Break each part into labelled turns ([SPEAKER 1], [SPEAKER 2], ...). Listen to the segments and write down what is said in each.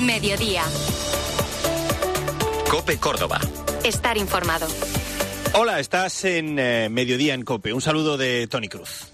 [SPEAKER 1] Mediodía.
[SPEAKER 2] COPE Córdoba.
[SPEAKER 1] Estar informado.
[SPEAKER 3] Hola, estás en Mediodía en COPE. Un saludo de Tony Cruz.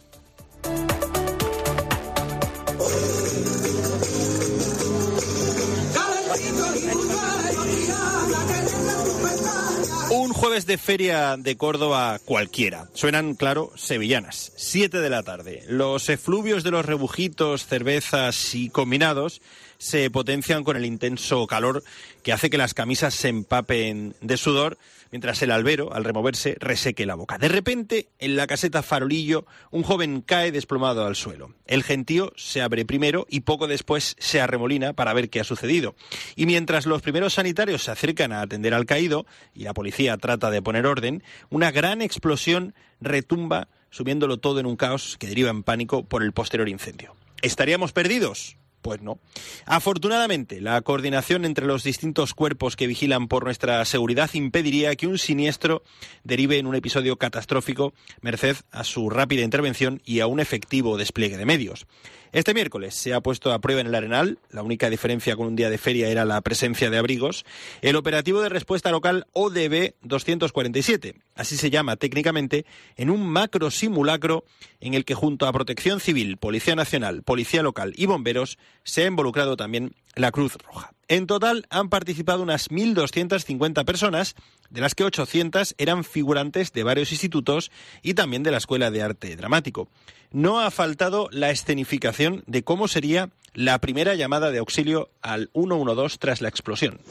[SPEAKER 3] Un jueves de feria de Córdoba cualquiera. Suenan, claro, sevillanas. 7 de la tarde. Los efluvios de los rebujitos, cervezas y combinados se potencian con el intenso calor que hace que las camisas se empapen de sudor, mientras el albero, al removerse, reseque la boca. De repente, en la caseta Farolillo, un joven cae desplomado al suelo. El gentío se abre primero y poco después se arremolina para ver qué ha sucedido. Y mientras los primeros sanitarios se acercan a atender al caído y la policía trata de poner orden, una gran explosión retumba, subiéndolo todo en un caos que deriva en pánico por el posterior incendio. ¿Estaríamos perdidos? Pues no. Afortunadamente, la coordinación entre los distintos cuerpos que vigilan por nuestra seguridad impediría que un siniestro derive en un episodio catastrófico, merced a su rápida intervención y a un efectivo despliegue de medios. Este miércoles se ha puesto a prueba en el Arenal, la única diferencia con un día de feria era la presencia de abrigos, el operativo de respuesta local ODB 247, así se llama técnicamente, en un macro simulacro en el que junto a Protección Civil, Policía Nacional, Policía Local y Bomberos se ha involucrado también la Cruz Roja. En total han participado unas 1.250 personas, de las que 800 eran figurantes de varios institutos y también de la Escuela de Arte Dramático. No ha faltado la escenificación de cómo sería la primera llamada de auxilio al 112 tras la explosión.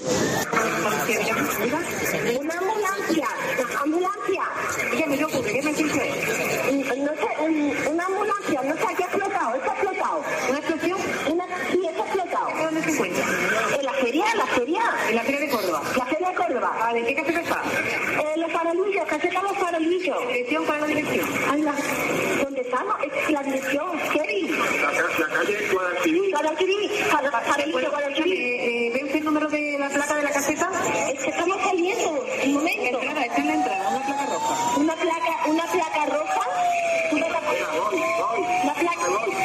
[SPEAKER 4] Una ambulancia. ¿Qué me ocurre? ¿Qué me dice? No sé, una ambulancia, no sé, ¿qué ha explotado? ¿Está explotado? ¿Una explosión? Sí, está explotado. ¿Dónde se encuentra? En la feria. En la feria de Córdoba. La feria de Córdoba. ¿De qué caseta está? Los farolillos, caseta Los Farolillos. ¿Dirección? ¿Cuál es la dirección? ¿Dónde estamos? Es la dirección, Kevin. La calle Guadalquivir. ¿Ve usted el número de la placa de la caseta? Es que estamos saliendo. Un momento. Está en la entrada, una placa roja. Una placa roja. La placa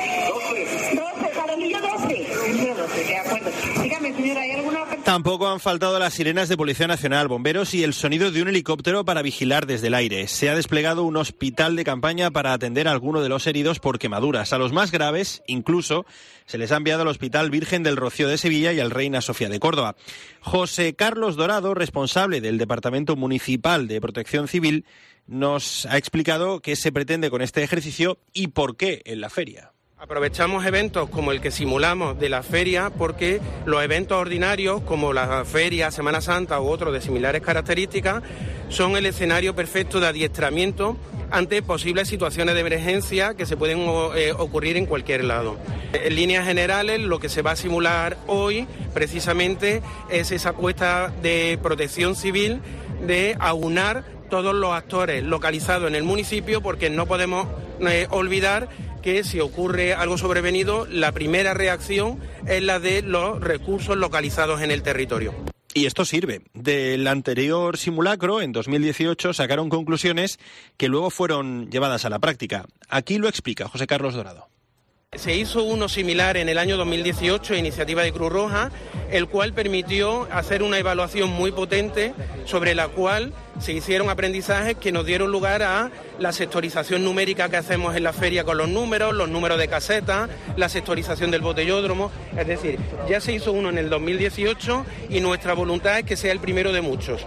[SPEAKER 4] 12, Farolillo 12. De acuerdo. Dígame, señora, ¿hay alguna?
[SPEAKER 3] Tampoco han faltado las sirenas de Policía Nacional, bomberos y el sonido de un helicóptero para vigilar desde el aire. Se ha desplegado un hospital de campaña para atender a alguno de los heridos por quemaduras. A los más graves, incluso, se les ha enviado al Hospital Virgen del Rocío de Sevilla y al Reina Sofía de Córdoba. José Carlos Dorado, responsable del Departamento Municipal de Protección Civil, nos ha explicado qué se pretende con este ejercicio y por qué en la feria.
[SPEAKER 5] Aprovechamos eventos como el que simulamos de la feria porque los eventos ordinarios como la feria, Semana Santa u otros de similares características son el escenario perfecto de adiestramiento ante posibles situaciones de emergencia que se pueden ocurrir en cualquier lado. En líneas generales, lo que se va a simular hoy precisamente es esa apuesta de protección civil de aunar todos los actores localizados en el municipio, porque no podemos olvidar que si ocurre algo sobrevenido, la primera reacción es la de los recursos localizados en el territorio.
[SPEAKER 3] Y esto sirve. Del anterior simulacro, en 2018, sacaron conclusiones que luego fueron llevadas a la práctica. Aquí lo explica José Carlos Dorado.
[SPEAKER 5] Se hizo uno similar en el año 2018, iniciativa de Cruz Roja, el cual permitió hacer una evaluación muy potente sobre la cual se hicieron aprendizajes que nos dieron lugar a la sectorización numérica que hacemos en la feria con los números de caseta, la sectorización del botellódromo. Es decir, ya se hizo uno en el 2018 y nuestra voluntad es que sea el primero de muchos.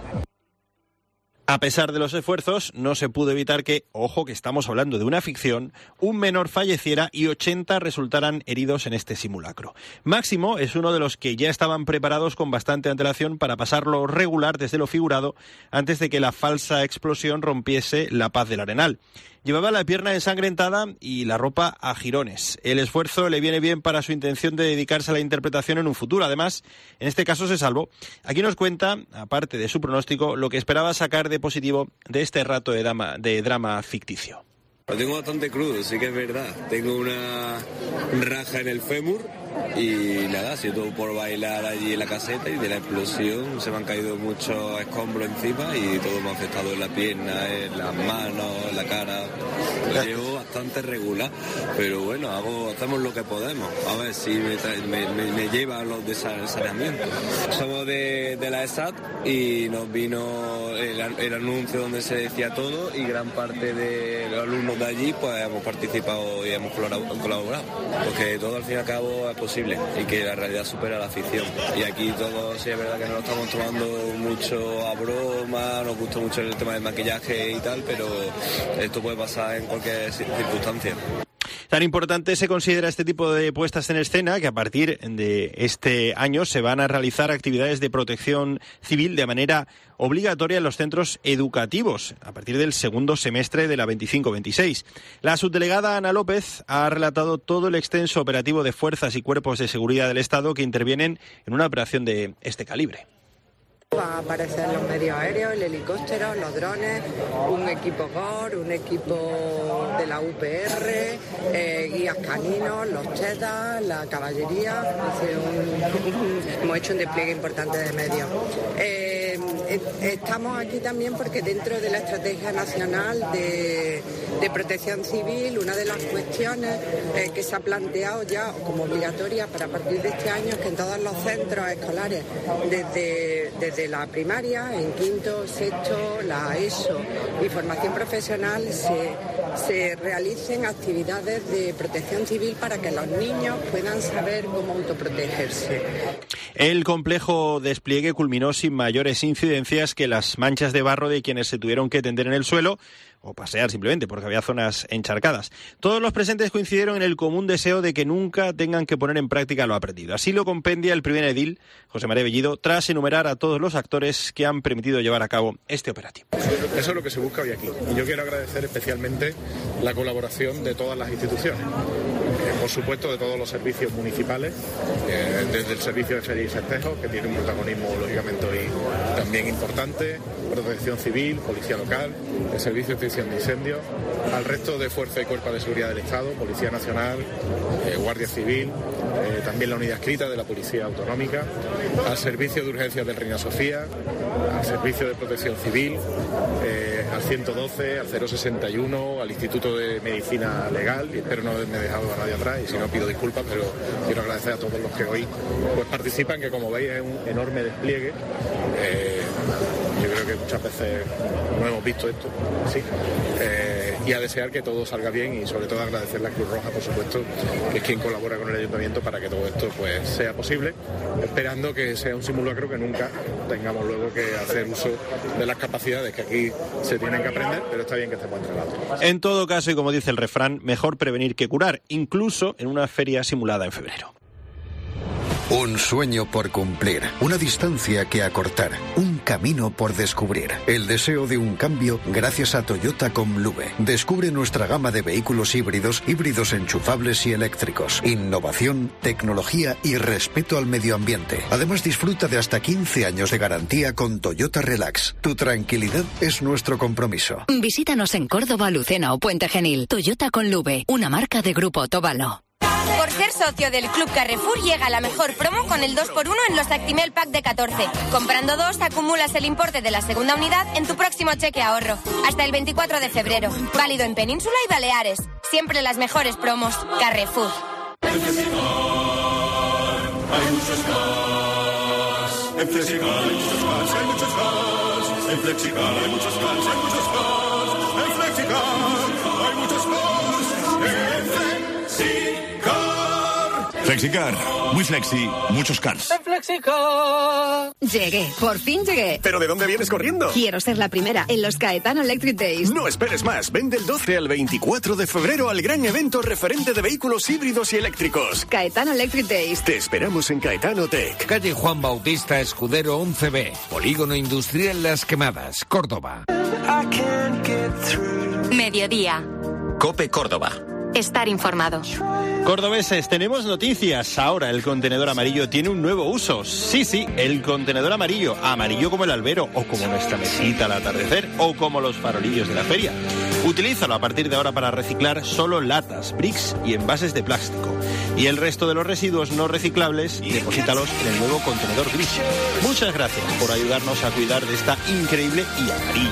[SPEAKER 3] A pesar de los esfuerzos, no se pudo evitar que, ojo que estamos hablando de una ficción, un menor falleciera y 80 resultaran heridos en este simulacro. Máximo es uno de los que ya estaban preparados con bastante antelación para pasarlo regular desde lo figurado antes de que la falsa explosión rompiese la paz del Arenal. Llevaba la pierna ensangrentada y la ropa a jirones. El esfuerzo le viene bien para su intención de dedicarse a la interpretación en un futuro. Además, en este caso se salvó. Aquí nos cuenta, aparte de su pronóstico, lo que esperaba sacar de positivo de este rato de drama ficticio.
[SPEAKER 6] Lo tengo bastante crudo, sí que es verdad. Tengo una raja en el fémur y nada, ha sido todo por bailar allí en la caseta y de la explosión se me han caído muchos escombros encima y todo me ha afectado en la pierna, en las manos, en la cara. Lo llevo bastante regular, pero bueno, hacemos lo que podemos, a ver si me lleva a los de saneamiento. Somos de la ESAT y nos vino el anuncio donde se decía todo, y gran parte de los alumnos de allí pues hemos participado y hemos colaborado, porque todo al fin y al cabo es posible y que la realidad supera la ficción. Y aquí todo sí es verdad que nos lo estamos tomando mucho a broma, nos gusta mucho el tema del maquillaje y tal, pero esto puede pasar en cualquier circunstancia.
[SPEAKER 3] Tan importante se considera este tipo de puestas en escena que a partir de este año se van a realizar actividades de protección civil de manera obligatoria en los centros educativos a partir del segundo semestre de la 25-26. La subdelegada Ana López ha relatado todo el extenso operativo de fuerzas y cuerpos de seguridad del Estado que intervienen en una operación de este calibre.
[SPEAKER 1] Va a aparecer los medios aéreos, el helicóptero, los drones, un equipo GOR, un equipo de la UPR, guías caninos, los chetas, la caballería. Hemos hecho un despliegue importante de medios. Estamos aquí también porque dentro de la Estrategia Nacional de Protección Civil, una de las cuestiones que se ha planteado ya como obligatoria para partir de este año es que en todos los centros escolares, desde la primaria, en quinto, sexto, la ESO y formación profesional, se realicen actividades de protección civil para que los niños puedan saber cómo autoprotegerse.
[SPEAKER 3] El complejo despliegue culminó sin mayores incidencias que las manchas de barro de quienes se tuvieron que tender en el suelo o pasear simplemente porque había zonas encharcadas. Todos los presentes coincidieron en el común deseo de que nunca tengan que poner en práctica lo aprendido. Así lo compendia el primer edil, José María Bellido, tras enumerar a todos los actores que han permitido llevar a cabo este operativo.
[SPEAKER 2] Eso es lo que se busca hoy aquí. Y yo quiero agradecer especialmente la colaboración de todas las instituciones. Por supuesto, de todos los servicios municipales, desde el servicio de Feria y Festejos, que tiene un protagonismo lógicamente hoy también importante, Protección Civil, Policía Local, el Servicio de Extinción de Incendios, al resto de Fuerza y Cuerpos de Seguridad del Estado, Policía Nacional, Guardia Civil, también la unidad adscrita de la Policía Autonómica, al Servicio de Urgencias del Reina Sofía, al Servicio de Protección Civil, al 112, al 061, al Instituto de Medicina Legal, y espero no haberme dejado a nadie atrás, y si no pido disculpas, pero quiero agradecer a todos los que hoy pues participan, que como veis es un enorme despliegue. Yo creo que muchas veces no hemos visto esto así, y a desear que todo salga bien, y sobre todo agradecer a la Cruz Roja, por supuesto, que es quien colabora con el Ayuntamiento para que todo esto pues sea posible, esperando que sea un simulacro, que nunca tengamos luego que hacer uso de las capacidades que aquí se tienen que aprender, pero está bien que estemos entrelados.
[SPEAKER 3] En todo caso, y como dice el refrán, mejor prevenir que curar, incluso en una feria simulada en febrero.
[SPEAKER 7] Un sueño por cumplir, una distancia que acortar, un camino por descubrir. El deseo de un cambio gracias a Toyota Comlube. Descubre nuestra gama de vehículos híbridos enchufables y eléctricos. Innovación, tecnología y respeto al medio ambiente. Además, disfruta de hasta 15 años de garantía con Toyota Relax. Tu tranquilidad es nuestro compromiso.
[SPEAKER 8] Visítanos en Córdoba, Lucena o Puente Genil. Toyota Comlube, una marca de Grupo Otavalo.
[SPEAKER 9] Por ser socio del Club Carrefour llega la mejor promo con el 2x1 en los Actimel Pack de 14. Comprando 2 acumulas el importe de la segunda unidad en tu próximo cheque ahorro. Hasta el 24 de febrero. Válido en Península y Baleares. Siempre las mejores promos. Carrefour.
[SPEAKER 10] En Flexicar hay muchos cars. En Flexicar hay muchos cars, hay muchos cars. En Flexicar hay muchos cars, hay muchos cars. En Flexicar hay muchos cars. Flexicar, muy flexi, muchos cars.
[SPEAKER 11] En Flexicar.
[SPEAKER 8] Llegué, por fin llegué.
[SPEAKER 11] ¿Pero de dónde vienes corriendo?
[SPEAKER 8] Quiero ser la primera en los Caetano Electric Days.
[SPEAKER 11] No esperes más, ven del 12 al 24 de febrero al gran evento referente de vehículos híbridos y eléctricos.
[SPEAKER 8] Caetano Electric Days.
[SPEAKER 11] Te esperamos en Caetano Tech.
[SPEAKER 12] Calle Juan Bautista Escudero 11B, Polígono Industrial Las Quemadas, Córdoba.
[SPEAKER 9] Mediodía.
[SPEAKER 13] COPE Córdoba.
[SPEAKER 9] Estar informado.
[SPEAKER 3] Cordobeses, tenemos noticias. Ahora el contenedor amarillo tiene un nuevo uso. Sí, el contenedor amarillo. Amarillo como el albero, o como nuestra mesita al atardecer, o como los farolillos de la feria. Utilízalo a partir de ahora para reciclar solo latas, bricks y envases de plástico. Y el resto de los residuos no reciclables, deposítalos en el nuevo contenedor gris. Muchas gracias por ayudarnos a cuidar de esta increíble y amarilla